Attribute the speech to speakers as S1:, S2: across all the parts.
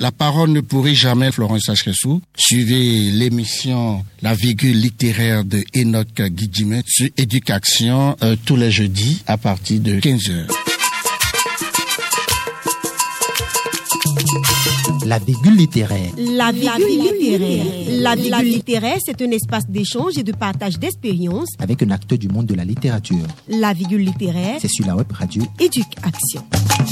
S1: La parole ne pourrit jamais, Florence Achessou. Suivez l'émission La Virgule littéraire de Enoch Guidjime sur Éducation tous les jeudis à partir de 15h.
S2: La Virgule littéraire.
S3: La Virgule littéraire. La Virgule littéraire, c'est un espace d'échange et de partage d'expériences
S2: avec un acteur du monde de la littérature.
S3: La Virgule littéraire,
S2: c'est sur la web radio
S3: Éducation.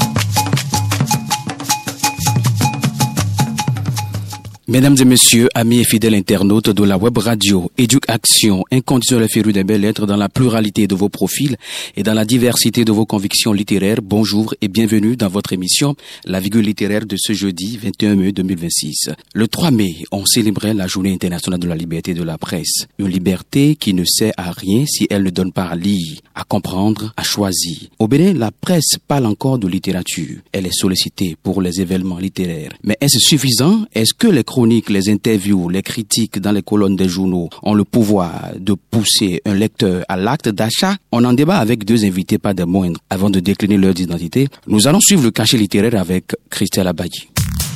S4: Mesdames et messieurs, amis et fidèles internautes de la web radio Éducation, inconditionnel féru des belles lettres dans la pluralité de vos profils et dans la diversité de vos convictions littéraires, bonjour et bienvenue dans votre émission La Virgule littéraire de ce jeudi 21 mai 2026. Le 3 mai, on célébrait la Journée internationale de la liberté de la presse. Une liberté qui ne sert à rien si elle ne donne pas à lire, à comprendre, à choisir. Au Bénin, la presse parle encore de littérature. Elle est sollicitée pour les événements littéraires. Mais est-ce suffisant? Est-ce que les chroniques, les interviews, les critiques dans les colonnes des journaux ont le pouvoir de pousser un lecteur à l'acte d'achat? On en débat avec deux invités, pas des moindres. Avant de décliner leur identité, nous allons suivre le cachet littéraire avec Christelle Abayi.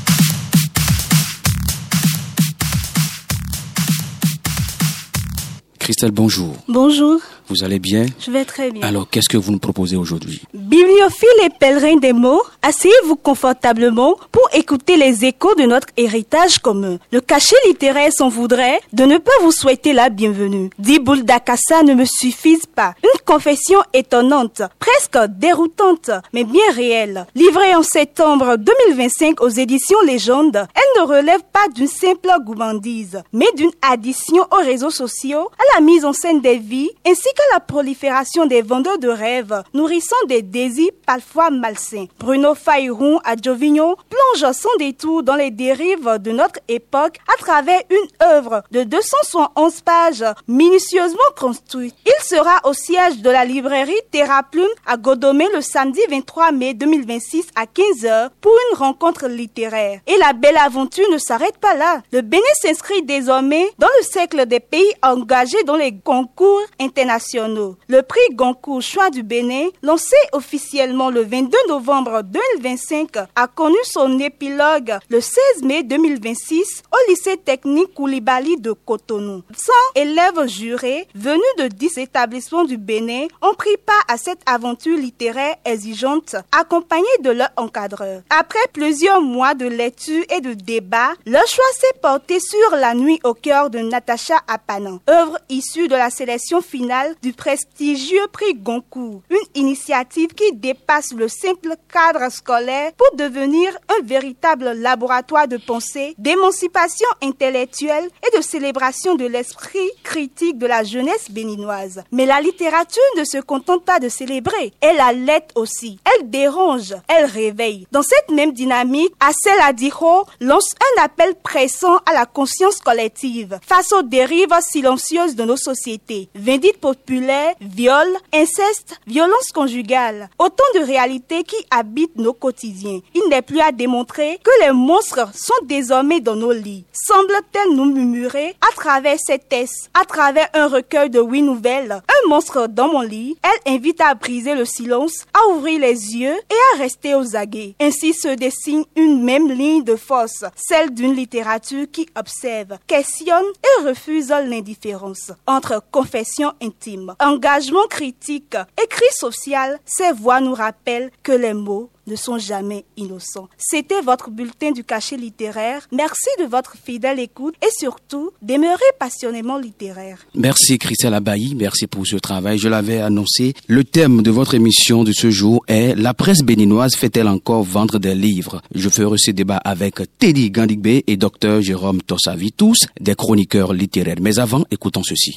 S4: Christelle, bonjour.
S5: Bonjour.
S4: Vous allez bien?
S5: Je vais très bien.
S4: Alors, qu'est-ce que vous nous proposez aujourd'hui?
S5: Bibliophiles et pèlerins des mots, asseyez-vous confortablement pour écouter les échos de notre héritage commun. Le cachet littéraire s'en voudrait de ne pas vous souhaiter la bienvenue. 10 boules d'acassa ne me suffisent pas. Une confession étonnante, presque déroutante, mais bien réelle. Livrée en septembre 2025 aux éditions Légende, elle ne relève pas d'une simple gourmandise, mais d'une addition aux réseaux sociaux, à la mise en scène des vies, ainsi qu'à la prolifération des vendeurs de rêves, nourrissant des désirs parfois malsains. Bruno Fayron à Jovignon plonge sans détour dans les dérives de notre époque à travers une œuvre de 271 pages minutieusement construite. Il sera au siège de la librairie Terraplume à Godomé le samedi 23 mai 2026 à 15h pour une rencontre littéraire. Et la belle aventure ne s'arrête pas là. Le Bénin s'inscrit désormais dans le cercle des pays engagés dans les concours internationaux. Le prix Goncourt Choix du Bénin, lancé officiellement le 22 novembre 2025, a connu son épilogue le 16 mai 2026 au lycée technique Koulibaly de Cotonou. 100 élèves jurés venus de 10 établissements du Bénin ont pris part à cette aventure littéraire exigeante, accompagnés de leur encadreur. Après plusieurs mois de lecture et de débat, leur choix s'est porté sur La Nuit au cœur de Natacha Apanan, œuvre issue de la sélection finale du prestigieux prix Goncourt, une initiative qui dépasse le simple cadre scolaire pour devenir un véritable laboratoire de pensée, d'émancipation intellectuelle et de célébration de l'esprit critique de la jeunesse béninoise. Mais la littérature ne se contente pas de célébrer, elle allait aussi, elle dérange, elle réveille. Dans cette même dynamique, Assel Adiro lance un appel pressant à la conscience collective face aux dérives silencieuses de nos sociétés. Vindicte populaire, viol, inceste, violence conjugale, autant de réalités qui habitent nos quotidiens. Il n'est plus à démontrer que les monstres sont désormais dans nos lits. Semble-t-elle nous murmurer à travers ces textes, à travers un recueil de 8 nouvelles, un monstre dans mon lit, elle invite à briser le silence, à ouvrir les yeux et à rester aux aguets. Ainsi se dessine une même ligne de force, celle d'une littérature qui observe, questionne et refuse l'indifférence. Entre confession intime, engagement critique et cri social, ces voix nous rappellent que les mots ne sont jamais innocents. C'était votre bulletin du cachet littéraire. Merci de votre fidèle écoute et surtout, demeurer passionnément littéraire.
S4: Merci Christelle Abayi, merci pour ce travail. Je l'avais annoncé. Le thème de votre émission de ce jour est « La presse béninoise fait-elle encore vendre des livres ?» Je ferai ce débat avec Teddy Gandigbe et Dr Jérôme Tossavi, tous des chroniqueurs littéraires. Mais avant, écoutons ceci.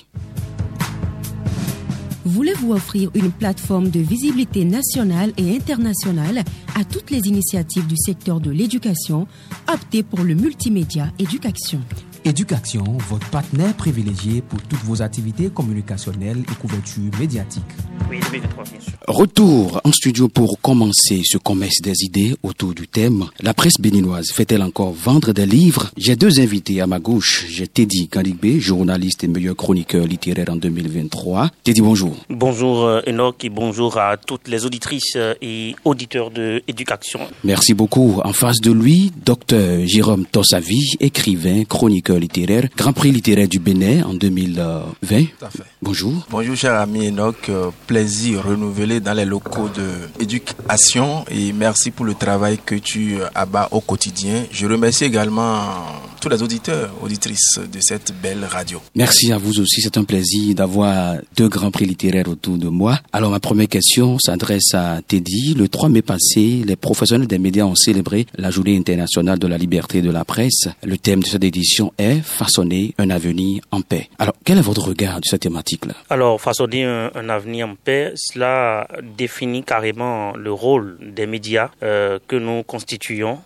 S3: Voulez-vous offrir une plateforme de visibilité nationale et internationale à toutes les initiatives du secteur de l'éducation? Optez pour le multimédia Éducation.
S6: Éducation, votre partenaire privilégié pour toutes vos activités communicationnelles et couverture médiatique.
S7: Oui, 2023, bien sûr.
S4: Retour en studio pour commencer ce commerce des idées autour du thème. La presse béninoise fait-elle encore vendre des livres? J'ai deux invités à ma gauche. J'ai Teddy Gandibé, journaliste et meilleur chroniqueur littéraire en 2023. Teddy, bonjour.
S7: Bonjour Enoch et bonjour à toutes les auditrices et auditeurs de Éducation.
S4: Merci beaucoup. En face de lui, Dr Jérôme Tossavi, écrivain, chroniqueur littéraire, Grand Prix littéraire du Bénin en 2020.
S8: Tout à fait.
S4: Bonjour.
S8: Bonjour cher ami Enoch, plaisir renouvelé dans les locaux de Éducation et merci pour le travail que tu abats au quotidien. Je remercie également tous les auditeurs, auditrices de cette belle radio.
S4: Merci à vous aussi, c'est un plaisir d'avoir deux grands prix littéraires autour de moi. Alors ma première question s'adresse à Teddy. Le 3 mai passé, les professionnels des médias ont célébré la Journée internationale de la liberté de la presse. Le thème de cette édition est « Façonner un avenir en paix ». Alors, quel est votre regard sur cette thématique-là?
S7: Alors, façonner un avenir en paix, cela définit carrément le rôle des médias que nous constituons,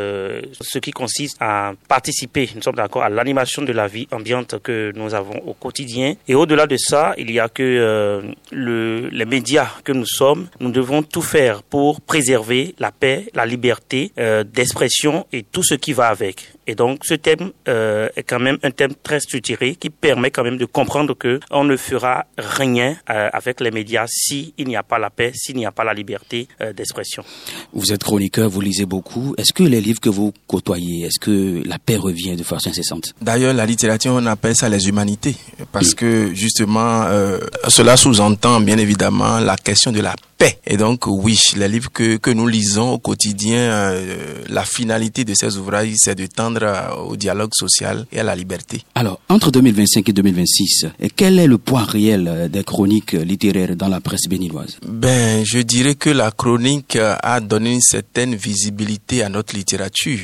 S7: ce qui consiste à participer, nous sommes d'accord, à l'animation de la vie ambiante que nous avons au quotidien. Et au-delà de ça, il y a que les médias que nous sommes, nous devons tout faire pour préserver la paix, la liberté d'expression et tout ce qui va avec. Et donc, ce thème est quand même un thème très structuré qui permet quand même de comprendre que on ne fera rien avec les médias s'il n'y a pas la paix, s'il n'y a pas la liberté d'expression.
S4: Vous êtes chroniqueur, vous lisez beaucoup. Est-ce que les livres que vous côtoyez, est-ce que la paix revient de façon incessante?
S8: D'ailleurs, la littérature, on appelle ça les humanités parce que justement, cela sous-entend bien évidemment la question de la paix. Et donc, oui, les livres que nous lisons au quotidien, la finalité de ces ouvrages, c'est de tendre au dialogue social et à la liberté.
S4: Alors, entre 2025 et 2026, quel est le poids réel des chroniques littéraires dans la presse béninoise?
S8: Je dirais que la chronique a donné une certaine visibilité à notre littérature,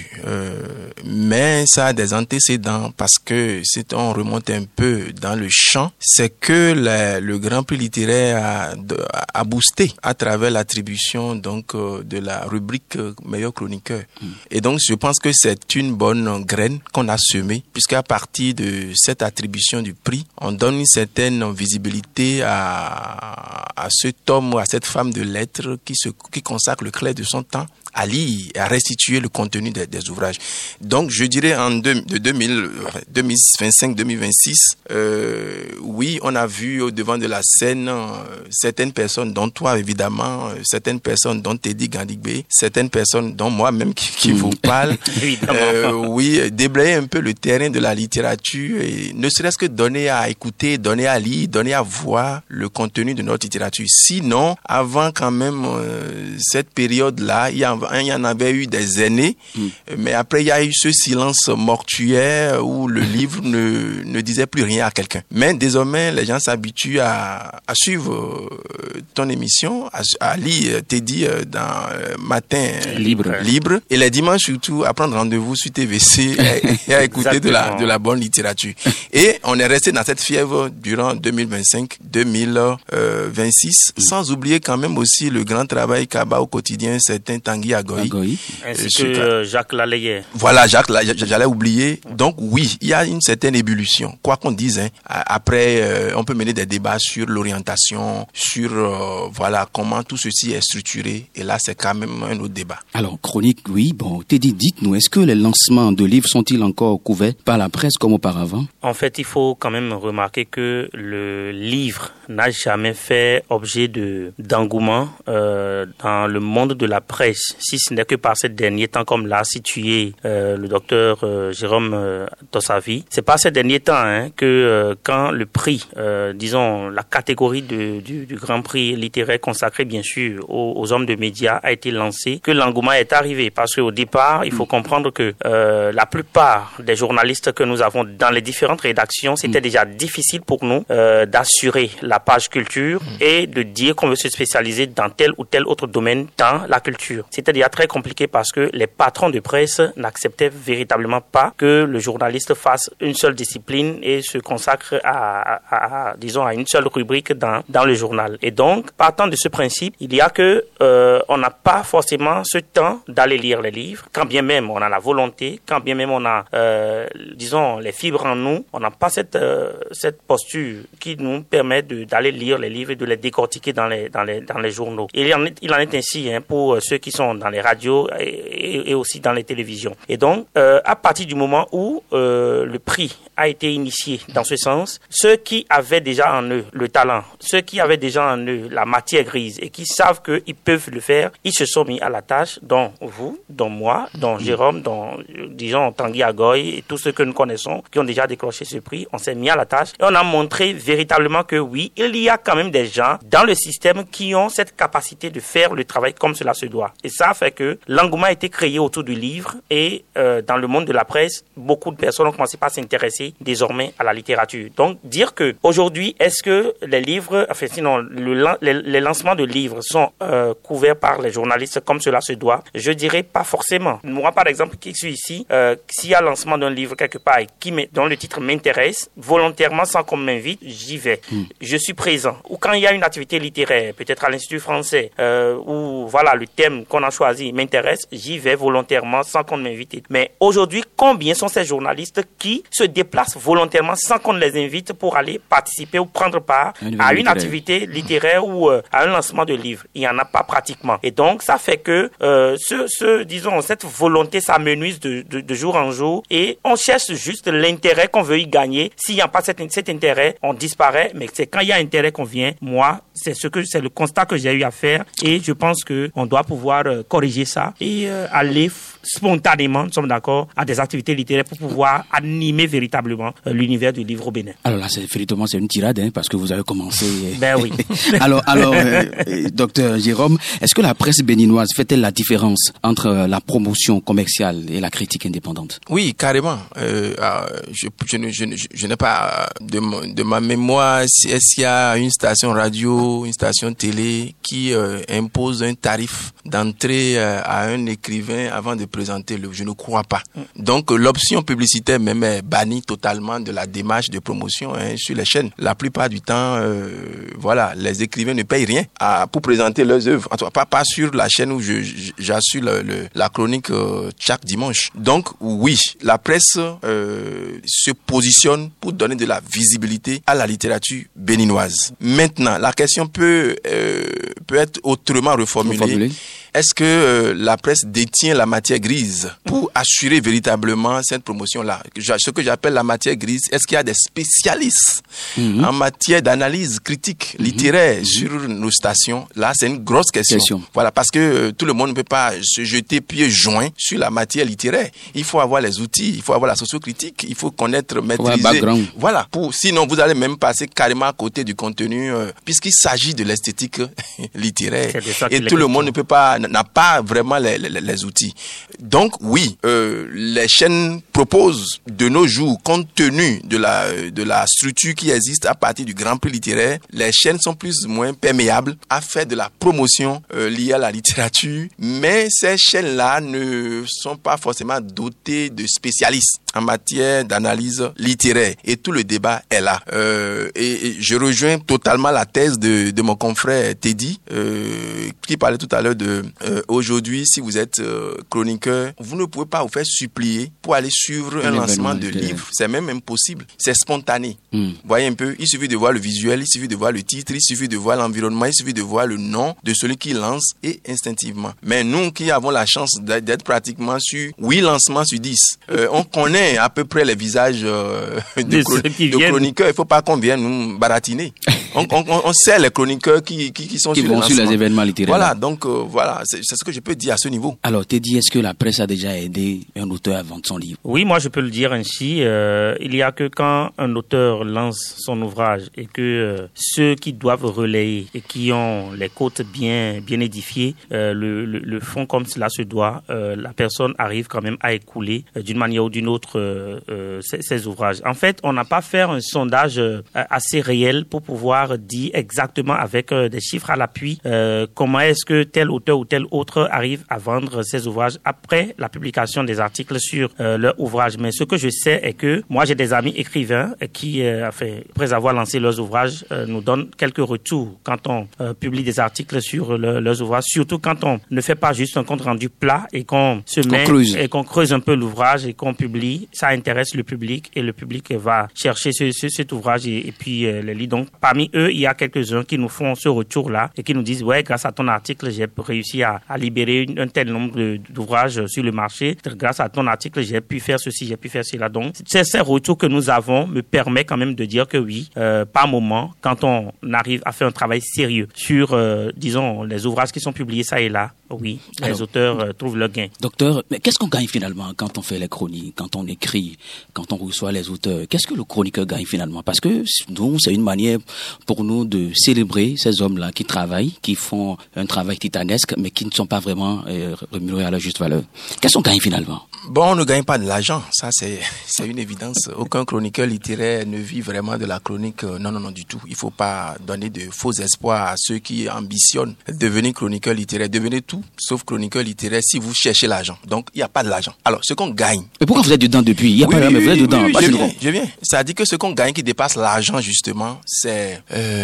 S8: mais ça a des antécédents parce que si on remonte un peu dans le champ, c'est que le Grand Prix littéraire a boosté à travers l'attribution donc de la rubrique meilleur chroniqueur. Et donc je pense que c'est une bonne graine qu'on a semée, puisqu'à partir de cette attribution du prix, on donne une certaine visibilité à cet homme ou à cette femme de lettres qui consacre le clair de son temps à lire et à restituer le contenu des ouvrages. Donc, je dirais de 2025-2026, oui, on a vu au devant de la scène certaines personnes, dont toi évidemment, certaines personnes dont Teddy Gandibé, certaines personnes dont moi-même qui vous parle, oui, déblayer un peu le terrain de la littérature et ne serait-ce que donner à écouter, donner à lire, donner à voir le contenu de notre littérature. Sinon, avant quand même cette période-là, il y en avait eu des années, mais après il y a eu ce silence mortuaire où le livre ne disait plus rien à quelqu'un. Mais désormais, les gens s'habituent à suivre ton émission, à lire Teddy dans Matin Libre, et les dimanches surtout à prendre rendez-vous sur TVC et à écouter de la bonne littérature. Et on est resté dans cette fièvre durant 2025-2026, sans oublier quand même aussi le grand travail qu'abat au quotidien certain Tanguy Agoy.
S7: Ainsi que Jacques Lalaye.
S8: Voilà, j'allais oublier. Donc oui, il y a une certaine ébullition. Quoi qu'on dise, après, on peut mener des débats sur l'orientation, sur voilà comment tout ceci est structuré. Et là, c'est quand même un autre débat.
S4: Alors, chronique, oui. Bon, Teddy, dites-nous, est-ce que les lancements de livres sont-ils encore couverts par la presse comme auparavant?
S7: En fait, il faut quand même remarquer que le livre n'a jamais fait objet d'engouement dans le monde de la presse, si ce n'est que par ces derniers temps, comme l'a situé le docteur Jérôme Tossavi. C'est par ces derniers temps que quand le prix, disons la catégorie du Grand Prix littéraire consacré bien sûr aux hommes de médias a été lancé, que l'engouement est arrivé. Parce qu'au départ, il faut comprendre que la plupart des journalistes que nous avons dans les différentes rédactions, c'était déjà difficile pour nous d'assurer la page culture et de dire qu'on veut se spécialiser dans tel ou tel autre domaine dans la culture. C'était c'était déjà très compliqué parce que les patrons de presse n'acceptaient véritablement pas que le journaliste fasse une seule discipline et se consacre à une seule rubrique dans le journal. Et donc, partant de ce principe, il y a que on n'a pas forcément ce temps d'aller lire les livres, quand bien même on a la volonté, quand bien même on a, les fibres en nous, on n'a pas cette posture qui nous permet d'aller lire les livres et de les décortiquer dans les journaux. Et il en est ainsi pour ceux qui sont dans les radios et aussi dans les télévisions. Et donc, à partir du moment où le prix a été initié dans ce sens, ceux qui avaient déjà en eux le talent, ceux qui avaient déjà en eux la matière grise et qui savent qu'ils peuvent le faire, ils se sont mis à la tâche, dont vous, dont moi, dont Jérôme, dont, Tanguy Agoy et tous ceux que nous connaissons qui ont déjà décroché ce prix. On s'est mis à la tâche et on a montré véritablement que oui, il y a quand même des gens dans le système qui ont cette capacité de faire le travail comme cela se doit. Et ça fait que l'engouement a été créé autour du livre et dans le monde de la presse, beaucoup de personnes ont commencé par s'intéresser désormais à la littérature. Donc, dire que aujourd'hui, est-ce que les livres, les lancements de livres sont couverts par les journalistes comme cela se doit? Je dirais pas forcément. Moi, par exemple, qui suis ici, s'il y a lancement d'un livre quelque part dont le titre m'intéresse, volontairement, sans qu'on m'invite, j'y vais. Je suis présent. Ou quand il y a une activité littéraire, peut-être à l'Institut français, où voilà, le thème qu'on a choisi m'intéresse, j'y vais volontairement sans qu'on m'invite. Mais aujourd'hui, combien sont ces journalistes qui se déplacent volontairement sans qu'on les invite pour aller participer ou prendre part à une activité littéraire ou à un lancement de livre? Il n'y en a pas pratiquement. Et donc, ça fait que cette volonté s'amenuise de jour en jour et on cherche juste l'intérêt qu'on veut y gagner. S'il n'y a pas cet intérêt, on disparaît. Mais c'est quand il y a intérêt qu'on vient. Moi, c'est le constat que j'ai eu à faire et je pense qu'on doit pouvoir corriger ça et aller spontanément, nous sommes d'accord, à des activités littéraires pour pouvoir animer véritablement l'univers du livre au Bénin.
S4: Alors là, c'est une tirade, parce que vous avez commencé.
S7: Ben oui.
S4: Alors, docteur Jérôme, est-ce que la presse béninoise fait-elle la différence entre la promotion commerciale et la critique indépendante?
S8: Oui, carrément. Je n'ai pas de ma mémoire, est-ce qu'il y a une station radio, une station télé qui impose un tarif d'entrée à un écrivain avant de présenter le livre? Je ne crois pas. Donc, l'option publicitaire même est bannie totalement de la démarche de promotion sur les chaînes. La plupart du temps, les écrivains ne payent rien pour présenter leurs œuvres. En tout cas, pas sur la chaîne où j'assure la chronique chaque dimanche. Donc, oui, la presse se positionne pour donner de la visibilité à la littérature béninoise. Maintenant, la question peut être autrement reformulée. Est-ce que la presse détient la matière grise pour assurer véritablement cette promotion-là? Ce que j'appelle la matière grise, est-ce qu'il y a des spécialistes en matière d'analyse critique littéraire sur nos stations? Là, c'est une grosse question. Voilà, parce que tout le monde ne peut pas se jeter pieds joints sur la matière littéraire. Il faut avoir les outils, il faut avoir la sociocritique, il faut connaître, maîtriser. Voilà, sinon vous allez même passer carrément à côté du contenu, puisqu'il s'agit de l'esthétique littéraire. Et tout le monde n'a pas vraiment les outils. Donc oui, les chaînes proposent de nos jours, compte tenu de la structure qui existe à partir du Grand Prix littéraire, les chaînes sont plus ou moins perméables à faire de la promotion liée à la littérature, mais ces chaînes-là ne sont pas forcément dotées de spécialistes en matière d'analyse littéraire. Et tout le débat est là. Et je rejoins totalement la thèse de mon confrère Teddy, qui parlait tout à l'heure de aujourd'hui, si vous êtes chroniqueur, vous ne pouvez pas vous faire supplier pour aller suivre un lancement de livre. C'est même impossible. C'est spontané. Vous voyez un peu, il suffit de voir le visuel, il suffit de voir le titre, il suffit de voir l'environnement, il suffit de voir le nom de celui qui lance et instinctivement. Mais nous qui avons la chance d'être pratiquement sur 8 lancements sur 10, on connaît à peu près les visages de chroniqueurs. Il ne faut pas qu'on vienne nous baratiner. On sait les chroniqueurs qui sont sur
S4: les événements littéraires.
S8: Voilà, donc c'est ce que je peux dire à ce niveau.
S4: Alors, Teddy, est-ce que la presse a déjà aidé un auteur à vendre son livre?
S7: Oui, moi je peux le dire ainsi. Il y a que quand un auteur lance son ouvrage et que ceux qui doivent relayer et qui ont les côtes bien édifiées le font comme cela se doit, la personne arrive quand même à écouler d'une manière ou d'une autre ses ouvrages. En fait, on n'a pas fait un sondage assez réel pour pouvoir pouvoir dire exactement avec des chiffres à l'appui comment est-ce que tel auteur ou tel autre arrive à vendre ses ouvrages après la publication des articles sur leur ouvrage. Mais ce que je sais est que moi j'ai des amis écrivains qui, après avoir lancé leurs ouvrages, nous donnent quelques retours quand on publie des articles sur leurs ouvrages, surtout quand on ne fait pas juste un compte rendu plat et qu'on qu'on creuse un peu l'ouvrage et qu'on publie. Ça intéresse le public et le public va chercher cet ouvrage et puis les lit. Donc parmi eux, il y a quelques-uns qui nous font ce retour-là et qui nous disent ouais, grâce à ton article, j'ai réussi à libérer un tel nombre d'ouvrages sur le marché. Grâce à ton article, j'ai pu faire ceci, j'ai pu faire cela. Donc ces retours que nous avons me permet quand même de dire que oui, par moment, quand on arrive à faire un travail sérieux sur, disons, les ouvrages qui sont publiés ça et là, oui, les auteurs trouvent le gain.
S4: Docteur, mais qu'est-ce qu'on gagne finalement quand on fait les chroniques, quand on écrit, quand on reçoit les auteurs? Qu'est-ce que le chroniqueur gagne finalement? Parce que nous, c'est une manière pour nous de célébrer ces hommes-là qui travaillent, qui font un travail titanesque, mais qui ne sont pas vraiment rémunérés à la juste valeur. Qu'est-ce qu'on gagne finalement?
S8: Bon, on ne gagne pas de l'argent, ça c'est une évidence. Aucun chroniqueur littéraire ne vit vraiment de la chronique, non du tout. Il faut pas donner de faux espoirs à ceux qui ambitionnent devenir chroniqueur littéraire. Devenez tout, sauf chroniqueur littéraire si vous cherchez l'argent. Donc, il n'y a pas de l'argent. Alors, ce qu'on gagne...
S4: Mais pourquoi vous êtes dedans depuis? Il n'y a pas mais vous êtes dedans.
S8: Je viens. Ça dit que ce qu'on gagne qui dépasse l'argent, justement, c'est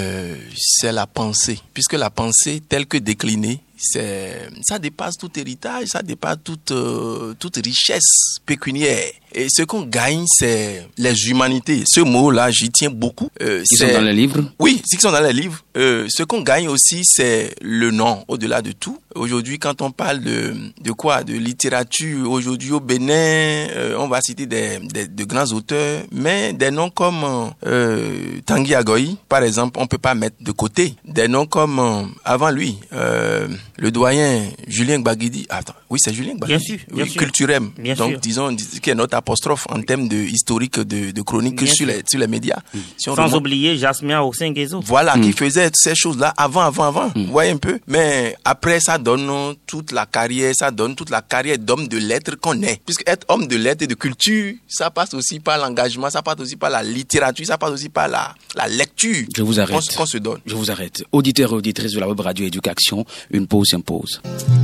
S8: la pensée. Puisque la pensée, telle que déclinée, ça dépasse tout héritage, ça dépasse toute richesse pécuniaire. Et ce qu'on gagne, c'est les humanités. Ce mot-là, j'y tiens beaucoup.
S4: Ils sont dans les livres?
S8: Oui, ils sont dans les livres. Ce qu'on gagne aussi, c'est le nom, au-delà de tout. Aujourd'hui, quand on parle de quoi? De littérature. Aujourd'hui, au Bénin, on va citer de grands auteurs, mais des noms comme Tanguy Agoy, par exemple, on peut pas mettre de côté. Des noms comme, avant lui, le doyen Julien Gbagidi. Attends, oui, c'est Julien Gbagidi.
S7: Bien sûr.
S8: Culturem.
S7: Bien
S8: donc,
S7: sûr.
S8: disons, qui est notre apostrophe en termes de historique de chronique sur les médias. Si
S7: sans oublier Jasmia Osengezo.
S8: Voilà, qui faisait ces choses-là avant. Vous voyez un peu. Mais après, ça donne toute la carrière d'homme de lettres qu'on est. Puisque être homme de lettres et de culture, ça passe aussi par l'engagement, ça passe aussi par la littérature, ça passe aussi par la lecture.
S4: Je vous arrête.
S8: Qu'on se donne.
S4: Je vous arrête. Auditeurs et auditrices de la web radio Éducation, une pause s'impose.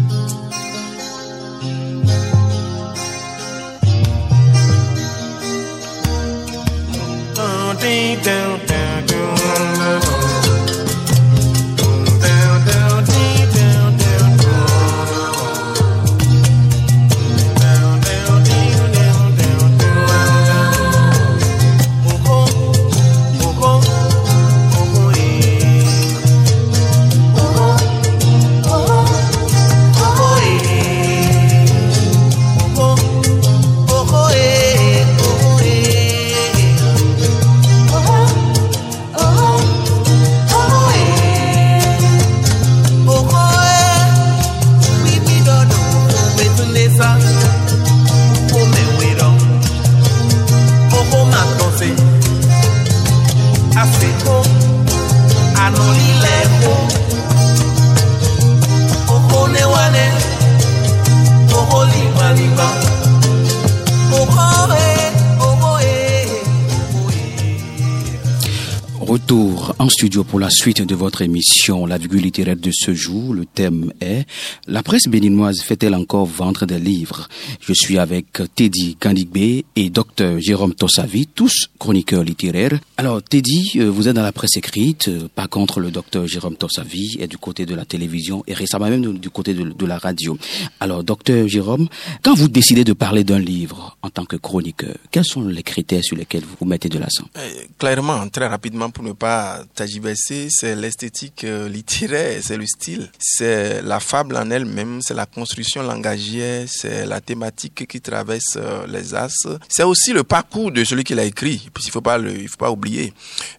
S4: Retour en studio pour la suite de votre émission, la virgule littéraire de ce jour. Le thème est « La presse béninoise fait-elle encore vendre des livres ?» Je suis avec Teddy Gandigbe et Dr Jérôme Tossavi, tous chroniqueurs littéraires. Alors Teddy, vous êtes dans la presse écrite, par contre le Dr Jérôme Tossavi est du côté de la télévision et récemment même du côté de la radio. Alors Dr Jérôme, quand vous décidez de parler d'un livre en tant que chroniqueur, quels sont les critères sur lesquels vous mettez de l'accent?
S8: Clairement, très rapidement, pour ne pas tergiverser, c'est l'esthétique littéraire, c'est le style, c'est la fable en elle-même, c'est la construction langagière, c'est la thématique qui traverse les astres. C'est aussi le parcours de celui qui l'a écrit, puis il faut pas oublier.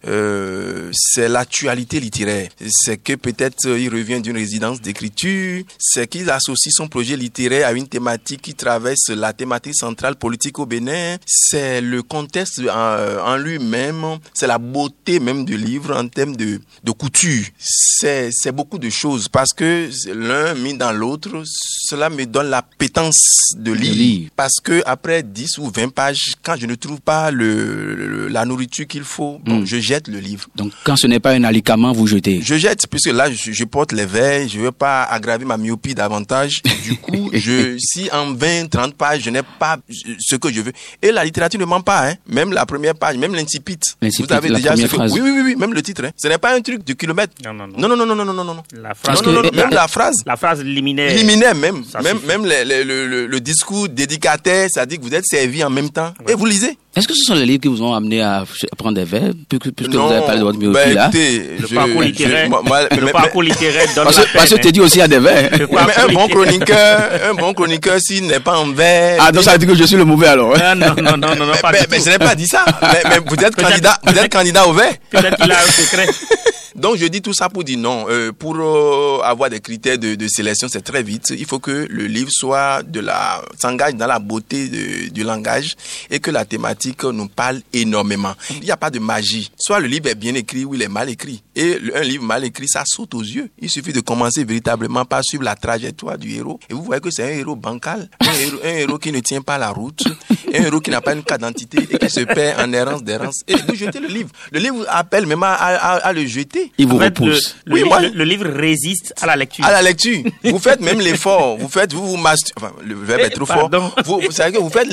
S8: C'est l'actualité littéraire, c'est que peut-être il revient d'une résidence d'écriture, c'est qu'il associe son projet littéraire à une thématique qui traverse la thématique centrale politique au Bénin, c'est le contexte en lui-même, c'est la beauté même termes de livre, en termes de couture. C'est beaucoup de choses parce que l'un mis dans l'autre, cela me donne l'appétence de lire. Parce que après 10 ou 20 pages, quand je ne trouve pas la nourriture qu'il faut, je jette le livre.
S4: Donc quand ce n'est pas un alicament, vous jetez?
S8: Je jette, puisque là je porte les verres, je ne veux pas aggraver ma myopie davantage. Du coup, si en 20, 30 pages, je n'ai pas ce que je veux. Et la littérature ne ment pas, hein. Même la première page, même l'incipit. Vous avez déjà
S4: première phrase.
S8: Oui, même le titre. Hein. Ce n'est pas un truc de kilomètre. Non.
S7: La phrase,
S8: même la phrase.
S7: La phrase liminaire.
S8: Liminaire même. Même le discours dédicataire, ça dit que vous êtes servi en même temps. Ouais. Et vous lisez.
S4: Est-ce que ce sont les livres qui vous ont amené à prendre des verres, puisque
S8: non,
S4: vous avez parlé de votre myopie là?
S8: Écoutez,
S7: le parcours littéraire donne
S4: parce que tu dis aussi à des verres.
S8: Mais un bon chroniqueur, s'il n'est pas en verre.
S4: Ah, donc ça veut dire que je suis le mauvais alors.
S7: Non, pas du tout.
S8: Mais je n'ai pas dit ça. Mais vous êtes candidat au verre.
S7: Peut-être qu'il a un secret.
S8: Donc je dis tout ça pour dire non. Pour avoir des critères de sélection, c'est très vite. Il faut que le livre s'engage dans la beauté du langage et que la thématique nous parle énormément. Il n'y a pas de magie. Soit le livre est bien écrit ou il est mal écrit. Et un livre mal écrit, ça saute aux yeux. Il suffit de commencer véritablement par suivre la trajectoire du héros. Et vous voyez que c'est un héros bancal, un héros qui ne tient pas la route, un héros qui n'a pas une carte d'identité et qui se perd en errance. Et vous jetez le livre. Le livre appelle même à le jeter.
S4: Il vous repousse.
S7: Le livre résiste à la lecture.
S8: À la lecture. Vous faites même l'effort. Vous masturbez. Enfin, le verbe est trop fort. Vous savez que vous faites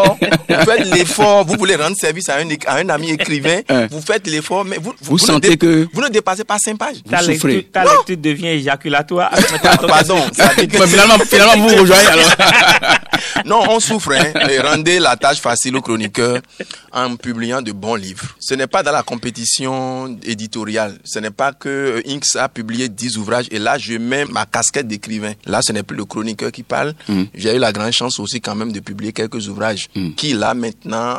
S8: l'effort. Vous voulez rendre service à un ami écrivain. Vous faites l'effort, mais vous
S4: sentez que
S8: vous ne dépassez pas 5 pages.
S7: Ta lecture devient éjaculatoire.
S8: Pardon.
S4: Finalement, vous rejoignez alors.
S8: Non, on souffre. Et rendez la tâche facile aux chroniqueurs en publiant de bons livres. Ce n'est pas dans la compétition éditoriale. Ce n'est pas que Inks a publié 10 ouvrages et là, je mets ma casquette d'écrivain. Là, ce n'est plus le chroniqueur qui parle. J'ai eu la grande chance aussi quand même de publier quelques ouvrages qui, là, maintenant,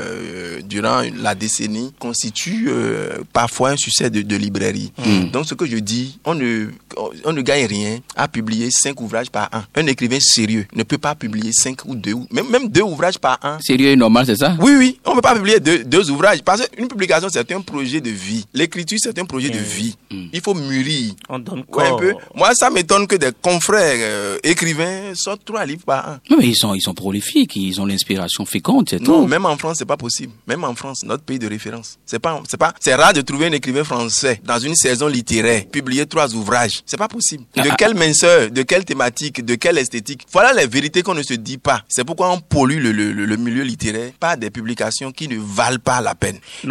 S8: durant la décennie, constituent parfois un succès de librairie. Donc, ce que je dis, on ne gagne rien à publier 5 ouvrages par an. Un écrivain sérieux ne peut pas publier 5 ou 2, même 2 ouvrages par an.
S4: Sérieux et normal, c'est ça?
S8: Oui. On ne peut pas publier deux ouvrages parce qu'une publication, c'est un projet de vie. L'écriture, c'est un projet de vie. Il faut mûrir.
S7: On donne quoi un
S8: peu. Moi, ça m'étonne que des confrères écrivains sortent 3 livres par an.
S4: Non, mais ils sont prolifiques, ils ont l'inspiration féconde, c'est tout.
S8: Non, même en France, c'est pas possible. Même en France, notre pays de référence. C'est rare de trouver un écrivain français dans une saison littéraire, publier 3 ouvrages. C'est pas possible. De quelle minceur, de quelle thématique, de quelle esthétique. Voilà les vérités qu'on ne se dit pas. C'est pourquoi on pollue le milieu littéraire par des publications qui ne valent pas la peine. Non,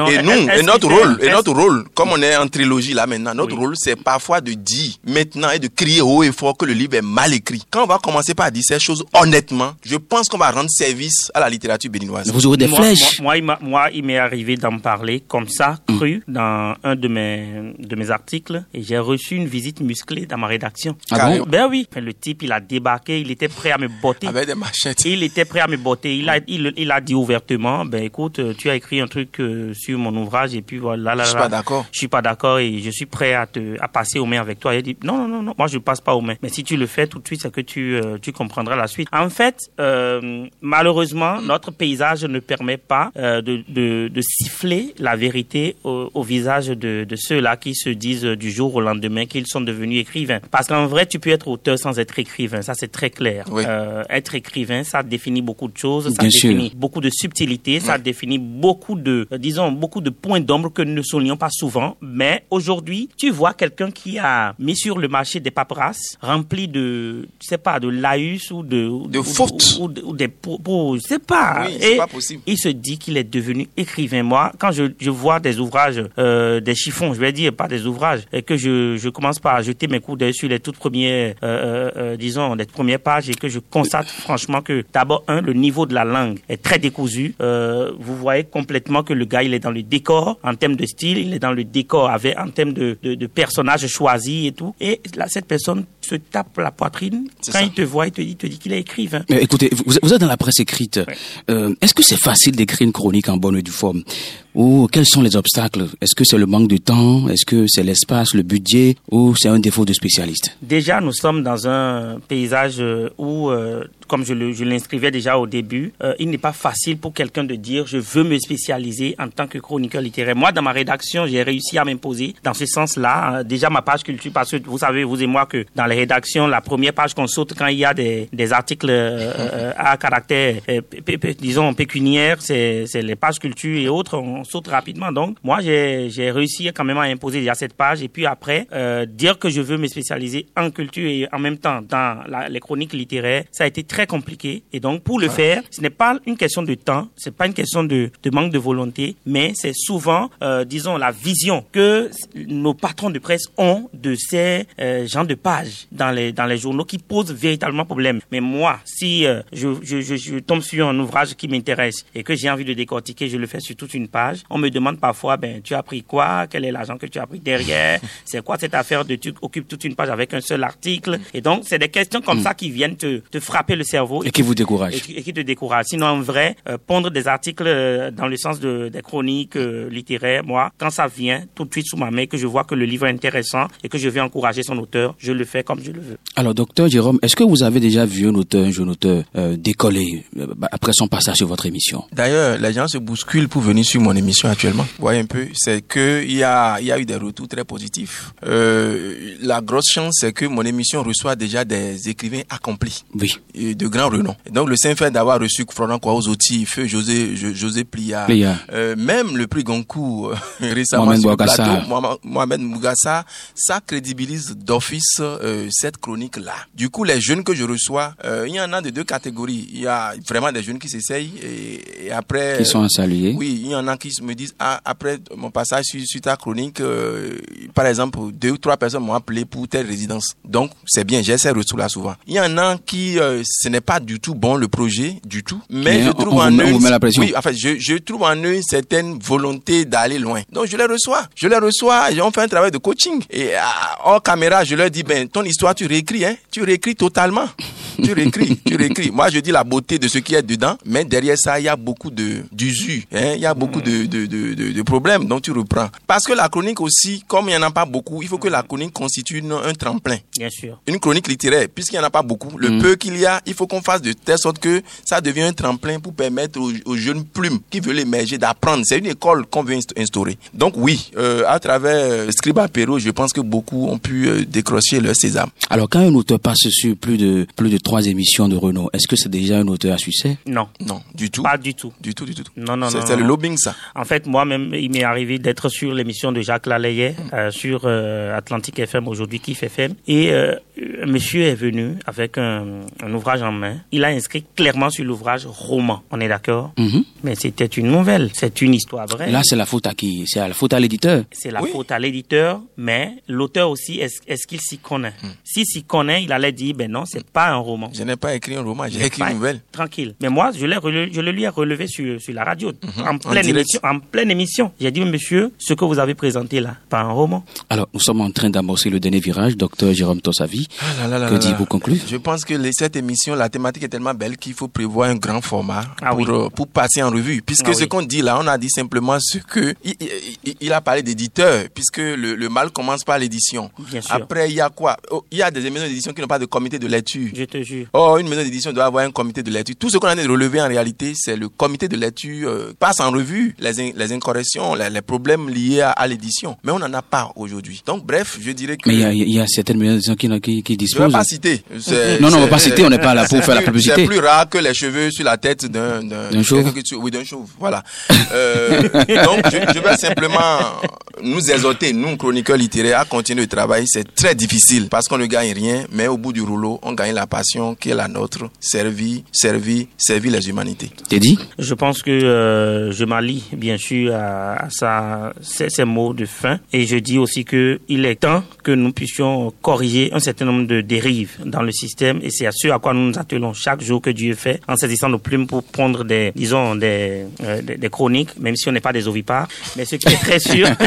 S8: notre rôle, comme on est en trilogie là maintenant, notre rôle, c'est parfois de dire maintenant et de crier haut et fort que le livre est mal écrit. Quand on va commencer par dire ces choses honnêtement, je pense qu'on va rendre service à la littérature béninoise.
S4: Vous aurez des flèches.
S7: Moi, il m'est arrivé d'en parler comme ça, cru, dans un de mes articles, et j'ai reçu une visite musclée dans ma rédaction.
S4: Ah bon?
S7: Ben oui. Le type, il a débarqué, il était prêt à me botter.
S8: Avec des machettes.
S7: Il était prêt à me botter. Il a dit ouvertement, ben écoute, tu as écrit un truc sur mon ouvrage et puis voilà.
S8: Je suis pas d'accord.
S7: Je suis pas d'accord et je suis prêt à passer aux mains avec toi. Il a dit non, moi je passe pas aux mains. Mais si tu le fais tout de suite, c'est que tu comprendras la suite. En fait, malheureusement, notre paysage ne permet pas de siffler la vérité au visage de ceux-là qui se disent du jour au lendemain qu'ils sont devenus écrivains. Parce qu'en vrai, tu peux être auteur sans être écrivain. Ça, c'est très clair.
S8: Oui.
S7: Être écrivain, ça définit beaucoup de choses. Ça
S4: Bien
S7: définit
S4: sûr.
S7: beaucoup de subtilités. Ça définit beaucoup de points d'ombre que nous ne soulignons pas souvent. Mais aujourd'hui, tu vois quelqu'un qui a mis sur le marché des paperasses remplis de laïus ou de
S8: fautes.
S7: Ou des propos, je sais pas.
S8: Oui, c'est pas possible.
S7: Il se dit qu'il est devenu écrivain. Moi, quand je vois des ouvrages, des chiffons, je vais dire, pas des ouvrages, et que je commence par jeter mes coups d'œil sur les toutes premières, les premières pages et que je constate franchement que d'abord, le niveau de la langue est très décousu. Vous voyez complètement que le gars, il est dans le décor en termes de style, il est dans le décor en termes de personnages choisis et tout. Et là, cette personne se tape la poitrine. Quand il te voit, il te dit qu'il est écrivain.
S4: Mais écoutez, vous êtes dans la presse écrite.
S7: Oui.
S4: Est-ce que c'est facile d'écrire une chronique en bonne et due forme? Ou quels sont les obstacles? Est-ce que c'est le manque de temps? Est-ce que c'est l'espace, le budget? Ou c'est un défaut de spécialiste?
S7: Déjà, nous sommes dans un paysage où comme je l'inscrivais déjà au début, il n'est pas facile pour quelqu'un de dire je veux me spécialiser en tant que chroniqueur littéraire. Moi, dans ma rédaction, j'ai réussi à m'imposer dans ce sens-là. Déjà, ma page culture, parce que vous savez, vous et moi, que dans les rédactions, la première page qu'on saute quand il y a des articles à caractère, disons, pécuniaire, c'est les pages culture et autres, on saute rapidement. Donc, moi, j'ai réussi quand même à imposer déjà cette page. Et puis après, dire que je veux me spécialiser en culture et en même temps dans les chroniques littéraires, ça a été très compliqué. Et donc, pour le faire, ce n'est pas une question de temps, c'est pas une question de manque de volonté, mais c'est souvent, disons, la vision que nos patrons de presse ont de ces gens de pages dans les journaux qui posent véritablement problème. Mais moi, si je tombe sur un ouvrage qui m'intéresse et que j'ai envie de décortiquer, je le fais sur toute une page. On me demande parfois, tu as pris quoi? Quel est l'argent que tu as pris derrière? C'est quoi cette affaire de tu occupes toute une page avec un seul article? Et donc, c'est des questions comme ça qui viennent te frapper le cerveau.
S4: Et qui vous découragent.
S7: Et qui te découragent. Sinon, en vrai, pondre des articles dans le sens des chroniques littéraires, moi, quand ça vient tout de suite sous ma main, que je vois que le livre est intéressant et que je vais encourager son auteur, je le fais comme je le veux.
S4: Alors, docteur Jérôme, est-ce que vous avez déjà vu un jeune auteur décoller après son passage sur votre émission?
S8: D'ailleurs, les gens se bousculent pour venir sur mon émission actuellement. Vous voyez un peu, c'est qu'il y a eu des retours très positifs. La grosse chance, c'est que mon émission reçoit déjà des écrivains accomplis.
S4: Oui.
S8: De grand renom. Donc, le simple fait d'avoir reçu Florent Kwaouzoti, Feu José Plia, même le prix Goncourt récemment sur le plateau, Mohamed Mougassa, ça crédibilise d'office cette chronique-là. Du coup, les jeunes que je reçois, il y en a de deux catégories. Il y a vraiment des jeunes qui s'essayent et après...
S4: Qui sont à saluer.
S8: Oui, il y en a qui me disent, après mon passage sur ta chronique, par exemple, 2 ou 3 personnes m'ont appelé pour telle résidence. Donc, c'est bien, j'ai ces retours-là souvent. Il y en a qui, ce n'est pas du tout bon le projet, du tout. Mais je trouve en eux...
S4: On vous met la pression.
S8: Oui, en fait, je trouve en eux une certaine volonté d'aller loin. Donc, je les reçois et on fait un travail de coaching. Et hors caméra, je leur dis, ton histoire, tu réécris, tu réécris totalement. Tu réécris. Moi, je dis la beauté de ce qui est dedans, mais derrière ça, il y a beaucoup d'usure, il y a beaucoup de problèmes, donc tu reprends. Parce que la chronique aussi, comme il n'y en a pas beaucoup, il faut que la chronique constitue un tremplin.
S7: Bien sûr.
S8: Une chronique littéraire, puisqu'il n'y en a pas beaucoup, le peu qu'il y a, il faut qu'on fasse de telle sorte que ça devienne un tremplin pour permettre aux jeunes plumes qui veulent émerger d'apprendre. C'est une école qu'on veut instaurer. Donc oui, à travers Scriba Perro, je pense que beaucoup ont pu décrocher leur sésame.
S4: Alors, quand un auteur passe sur plus de 3 émissions de renom, est-ce que c'est déjà un auteur à succès?
S7: Non,
S8: du tout.
S7: Pas du tout.
S8: Du tout.
S7: Non.
S8: C'est le lobbying, ça.
S7: En fait, moi-même, il m'est arrivé d'être sur l'émission de Jacques Lalayet, sur Atlantique FM, aujourd'hui Kiff FM. Et monsieur est venu avec un ouvrage en main. Il a inscrit clairement sur l'ouvrage roman. On est d'accord? Mais c'était une nouvelle. C'est une histoire vraie.
S4: Là, c'est la faute à qui? C'est la faute à l'éditeur?
S7: C'est la faute à l'éditeur, mais l'auteur aussi, est-ce qu'il s'y connaît? S'il s'y connaît, il allait dire, non, c'est pas un roman.
S8: Je n'ai pas écrit un roman, j'ai écrit une nouvelle.
S7: Tranquille. Mais moi, je le lui ai relevé sur la radio, en pleine émission. J'ai dit, monsieur, ce que vous avez présenté là, pas un roman.
S4: Alors, nous sommes en train d'amorcer le dernier virage, docteur Jérôme Tossavi. Que dites-vous conclure?
S8: Je pense que cette émission, la thématique est tellement belle qu'il faut prévoir un grand format pour passer en revue. Puisque ce qu'on dit là, on a dit simplement ce que... Il a parlé d'éditeur, puisque le mal commence par l'édition.
S7: Bien sûr.
S8: Après, il y a quoi? Il y a des maisons d'édition qui n'ont pas de comité de lecture.
S7: Je te jure.
S8: Une maison d'édition doit avoir un comité de lecture. Tout ce qu'on a relevé en réalité, c'est le comité de lecture passe en revue les incorrections, les problèmes liés à l'édition. Mais on n'en a pas aujourd'hui. Donc bref, je dirais que...
S4: Mais il y a certaines maisons d'édition qui disposent...
S8: Je ne vais pas citer.
S4: Non, on ne va pas citer, on n'est pas là pour faire la publicité.
S8: C'est plus rare que les cheveux sur la tête d'un
S4: chauve.
S8: Oui, d'un chauve. Voilà. Donc, je vais simplement nous exhorter, nous, chroniqueurs littéraires, à continuer le travail. C'est très difficile parce qu'on ne gagne rien, mais au bout du rouleau, on gagne la passion qui est la nôtre. Servir les humanités.
S4: T'es dit?
S7: Je pense que je m'allie, bien sûr, à ces mots de fin. Et je dis aussi que il est temps que nous puissions corriger un certain nombre de dérives dans le système. Et c'est à ce à quoi nous nous attelons chaque jour que Dieu fait, en saisissant nos plumes pour prendre des chroniques, même si on n'est pas des ovipares. Mais ce qui est très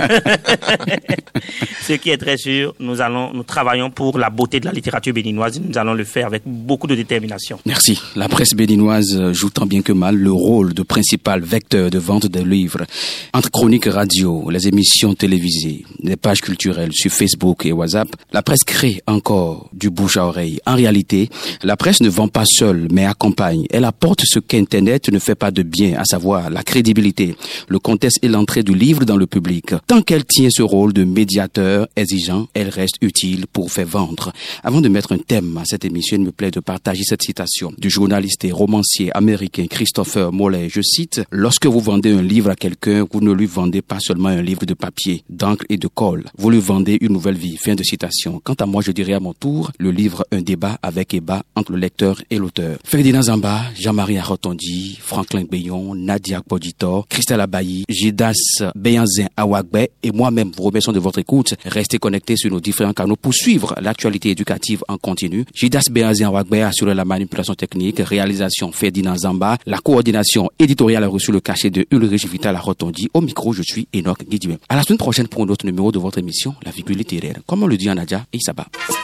S7: sûr, nous travaillons pour la beauté de la littérature béninoise. Nous allons le faire avec beaucoup de détermination.
S4: Merci. La presse béninoise joue tant bien que mal le rôle de principal vecteur de vente de livres. Entre chroniques radio, les émissions télévisées, les pages culturelles sur Facebook et WhatsApp, la presse crée encore d'abord du bouche à oreille. En réalité, la presse ne vend pas seule, mais accompagne. Elle apporte ce qu'Internet ne fait pas de bien, à savoir la crédibilité, le contexte et l'entrée du livre dans le public. Tant qu'elle tient ce rôle de médiateur exigeant, elle reste utile pour faire vendre. Avant de mettre un thème à cette émission, il me plaît de partager cette citation du journaliste et romancier américain Christopher Morley. Je cite: « Lorsque vous vendez un livre à quelqu'un, vous ne lui vendez pas seulement un livre de papier, d'encre et de colle. Vous lui vendez une nouvelle vie. » Fin de citation. Quant à moi, je dirais à mon tour, le livre Un débat avec Eba entre le lecteur et l'auteur. Ferdinand Zamba, Jean-Marie Arotondi, Franklin Beyon, Nadia Poditor, Christelle Abayi, Jidas Beyanzin Awagbe et moi-même vous remercions de votre écoute. Restez connectés sur nos différents canaux pour suivre l'actualité éducative en continu. Jidas Beyanzin Awagbe a assuré la manipulation technique, réalisation Ferdinand Zamba, la coordination éditoriale a reçu le cachet de Ulrich Vital Arotondi. Au micro, je suis Enoch Guidibé. À la semaine prochaine pour un autre numéro de votre émission, La Virgule littéraire. Comme on le dit en Nadia et Isaba.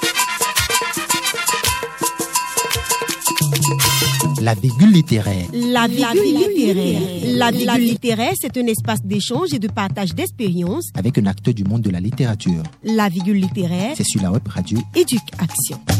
S2: La virgule littéraire.
S3: La virgule littéraire. La virgule littéraire, c'est un espace d'échange et de partage d'expériences
S2: Avec un acteur du monde de la littérature.
S3: La virgule littéraire,
S2: C'est sur la web radio
S3: Éduc Action.